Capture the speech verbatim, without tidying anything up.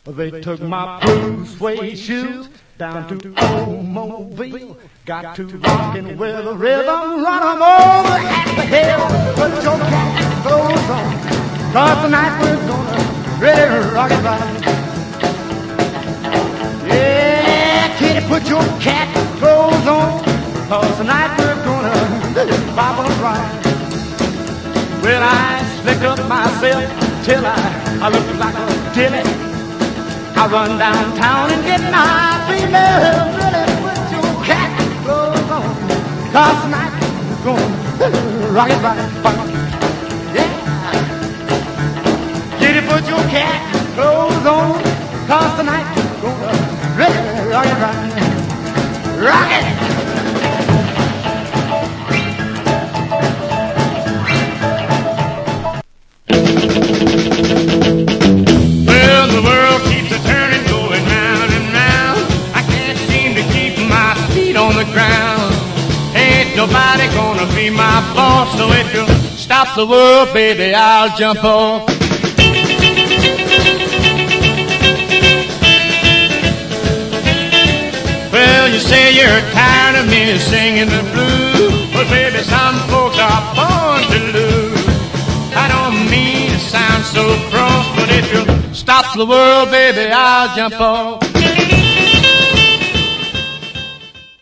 They took my blue suede shoes down to old Mobile. Got to rockin' with the rhythm, run 'em over at the hill. Put your cat clothes on, 'cause tonight we're gonna really rock it right. Yeah, kitty, put your cat clothes on, 'cause tonight we're gonna bop 'em right. Well, I slick up myself till I, I look like a dilly. I run downtown and get my female. Really put your cat clothes on, 'cause tonight we're gonna rock it right. Yeah. Kitty, put your cat clothes on, 'cause tonight we're gonna really rock it right. Rock it! On the ground, ain't nobody gonna be my boss. So if you stop the world, baby, I'll jump off. Well, you say you're tired of me singing the blues, but baby, some folks are born to lose. I don't mean to sound so cross, but if you stop the world, baby, I'll jump off.